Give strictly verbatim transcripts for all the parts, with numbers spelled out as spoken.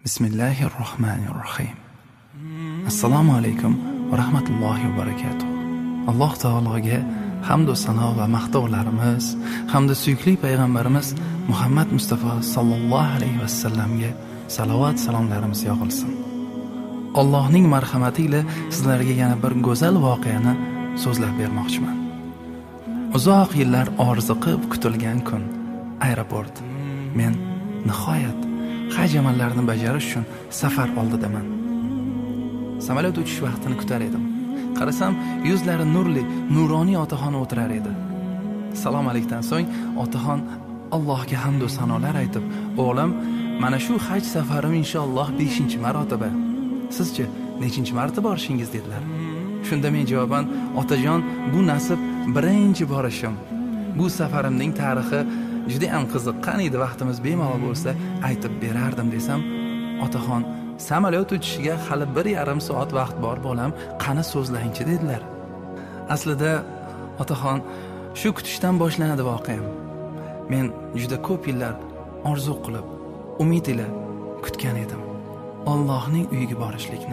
Bismillahirrohmanirrohim. Assalomu alaykum va rahmatullohi va barakatuh. Alloh taologa hamd va sano va maqtovlarimiz hamda suyukli payg'ambarimiz Muhammad Mustafa sallallohu alayhi va sallamga salovat salomlarimiz yog'ilsin. Allohning marhamati ila sizlarga yana bir go'zal voqeani so'zlab bermoqchiman. Uzoq yillar orziqib kutilgan kun, aeroport. Men nihoyat haj amallarini bajarish uchun safar oldidaman. Samolyot uchish vaqtini kutar edim. Qarasam, yuzlari nurli, nuroniy otaxon o'tirar edi. Salom alaykumdan so'ng otaxon Allohga hamd va sanolar aytib, "O'g'lim, mana shu haj safarim inshaalloh beshinchi marotaba. Sizchi nechinchi marta borishingiz?" dedilar. Shunda men javoban, "Otajon, bu nasib birinchi borishim. Bu safarimning tarixi juda ham qiziq. Qaniydi vaqtimiz bemalol bo'lsa aytib berardim" desam, otaxon, "Samolyot uchishiga hali bir yarim soat vaqt bor bolam, qani so'zlayinchi" dedilar. Aslida otaxon, shu kutishdan boshlanadi voqeam. Men juda ko'p yillar orzu qilib, umid ila kutgan edim Allohning uyiga borishlikni.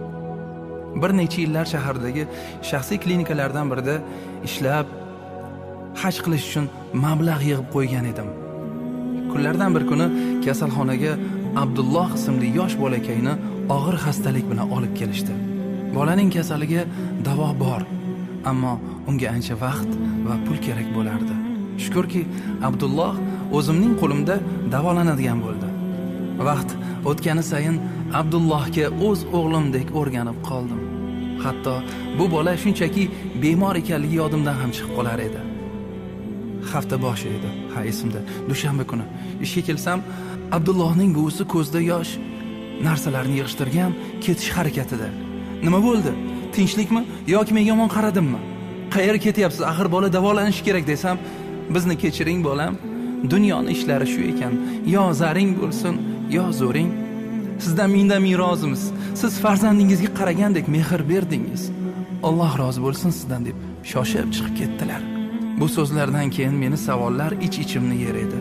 Bir necha yillar shahardagi shaxsiy klinikalardan birida ishlab, haj qilish uchun mablag' yig'ib qo'ygan edim. Kunlardan bir kuni kasalxonaga Abdulloh ismli yosh bolakayni og'ir xastalik bilan olib kelishdi. Bolaning kasaliga davo bor, ammo unga ancha vaqt va pul kerak bo'lardi. Shukrki, Abdulloh o'zimning qo'limda davolanadigan bo'ldi. Vaqt o'tgani sayin Abdullohga o'z o'g'limdek o'rganib qoldim. Hatto bu bola shunchaki bemor ekanligi yodimdan ham chiqib qolar edi. Hafta boshi edi, ha esimda, dushanba kuni ishga kelsam, Abdullohning buvisi ko'zda yosh, narsalarni yig'ishtirgan, ketish harakatida. "Nima bo'ldi? Tinchlikmi yoki menga yomon qaradimmi? Qayerga ketyapsiz? Axir bola davolanishi kerak" desam, "Bizni kechiring bolam, dunyoning ishlari shu ekan. Yo zaring bo'lsin, yo zo'ring. Sizdan mingdan ming rozimiz. Siz farzandingizga qaragandek mehr berdingiz. Alloh rozi bo'lsin sizdan" deb shoshib chiqib ketdilar. Bu so'zlardan keyin meni savollar ich-ichimni yer edi.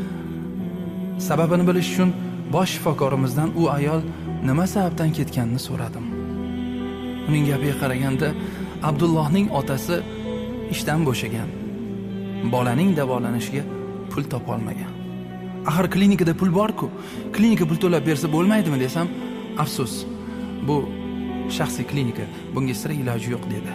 Sababini bilish uchun bosh shifokorimizdan u ayol nima sababdan ketganini so'radim. Uning gapiga qaraganda, Abdullohning otasi ishdan bo'shagan. Bolaning davolanishiga pul topa olmagan. Axir klinikada pul bor-ku, klinika pul to'lab bersa bo'lmaydimi desam, "Afsus, bu shaxsiy klinika, bunga sira iloji yo'q" dedi.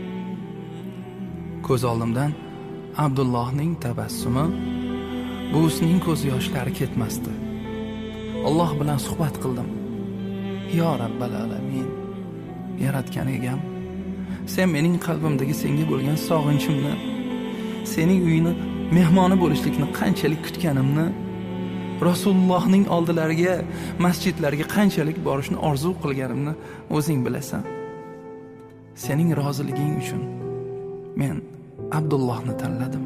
Ko'z oldimdan Abdullohning tabassumi, buvisining ko'z yoshlari ketmasdi. Alloh bilan suhbat qildim. "Yo Rabbal alamin, yaratgan egam, sen mening qalbimdagi senga bo'lgan sog'inchimni, sening uyini mehmoni bo'lishlikni qanchalik kutganimni, Rasulullohning oldilariga, masjidlarga qanchalik borishni orzu qilganimni o'zing bilasan. Sening roziliging uchun men Abdullohni tanladim.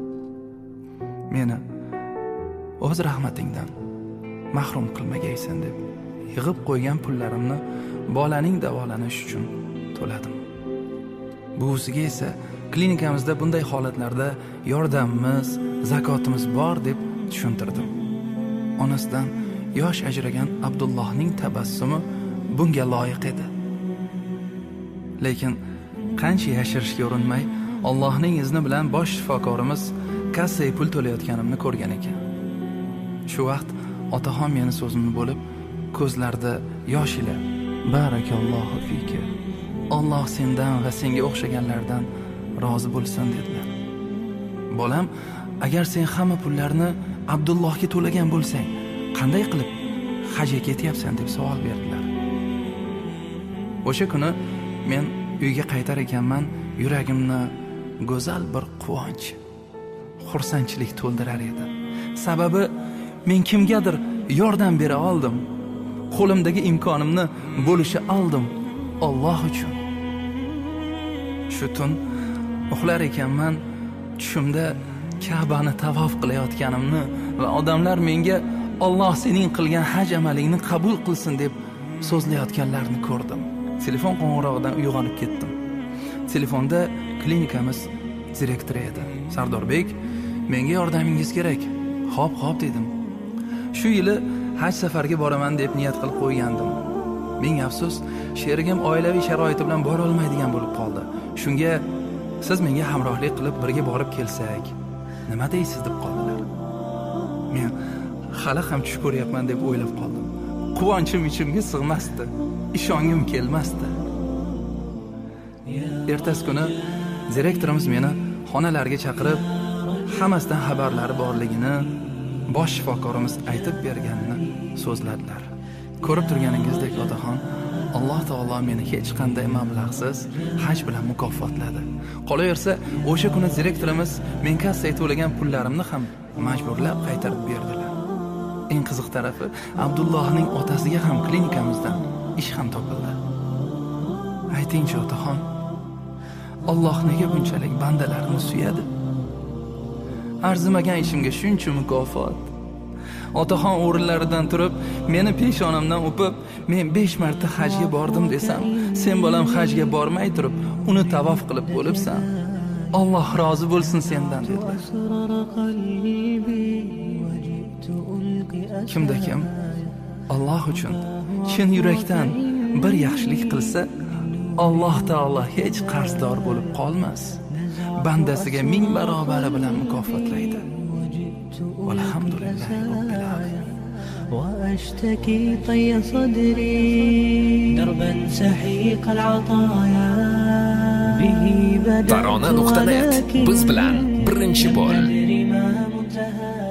Meni o'z rahmatingdan mahrum qilmagaysan" deb yig'ib qo'ygan pullarimni bolaning davolanishi uchun to'ladim. Buvisiga esa klinikamizda bunday holatlarda yordamimiz, zakotimiz bor deb tushuntirdim. Onasidan yosh ajragan Abdullohning tabassumi bunga loyiq edi. Lekin qancha yashirishga urinmay, Allohning izni bilan bosh shifokorimiz kassaga pul to'layotganimni ko'rgan ekan. Shu vaqt otaxon meni so'zimni bo'lib, ko'zlarida yosh ila "Barakallohu fika. Alloh sendan va senga o'xshaganlardan rozi bo'lsin" dedilar. "Bolam, agar sen hamma pullarni Abdullohga to'lagan bo'lsang, qanday qilib hajga ketyapsan?" deb savol berdilar. O'sha kuni men uyga qaytar ekanman, yuragimni go'zal bir quvonch, xursandchilik to'ldirar edi. Sababi men kimgadir yordam bera oldim. Qo'limdagi imkonimni bo'lisha oldim Alloh uchun. Shu tun uxlar ekanman, tushimda Ka'bani tavof qilayotganimni va odamlar menga "Alloh sening qilgan haj amalingni qabul qilsin" deb so'zlayotganlarni ko'rdim. Telefon qo'ng'irog'idan uyg'onib ketdim. Telefonda klinikamiz direktori edi. "Sardorbek, menga yordamingiz kerak." "Xo'p, xo'p" dedim. Shu yili haj safariga boraman deb niyat qilib qo'ygandim. Ming afsus, sherigim oilaviy sharoiti bilan bora olmaydigan bo'lib qoldi. Shunga siz menga hamrohlik qilib birga borib kelsak, nima deysiz deb qoldilar. Men hali ham tush ko'ryapman deb o'ylab qoldim. Quvonchim ichimga sig'masdi, ishongim kelmasdi. Ertasi kuni direktorimiz meni xonalarga chaqirib, hammasidan xabarlari borligini bosh shifokorimiz aytib berganini so'zladilar. Ko'rib turganingizdek, otaxon, Alloh taolo meni hech qanday mablag'siz haj bilan mukofotladi. Qolaversa, o'sha kuni direktorimiz men kassaga to'lagan pullarimni ham majburlab qaytarib berdilar. Eng qiziq tarafi, Abdullohning otasiga ham klinikamizdan ish ham topildi. Aytingchi otaxon, Alloh nega bunchalik bandalarini suyadi? Arzimagan ishimga shuncha mukofot. Otaxon o'rinlaridan turib, meni peshonamdan o'pib, men besh marta hajga bordim desam, sen bolam hajga bormay turib, uni tavof qilib bo'libsan. Alloh rozi bo'lsin sendan dedilar. Kimda kim Alloh uchun chin yurakdan bir yaxshilik qilsa, Alloh taolo hech qarzdor bo'lib qolmas. Bandasiga ming barobari bilan mukofotlaydi. Alhamdulillah robbil alamin. وأشتكي طي صدري دربا سحيق العطايا به بدأت tarona nuqta net biz bilan birinchi bo'l.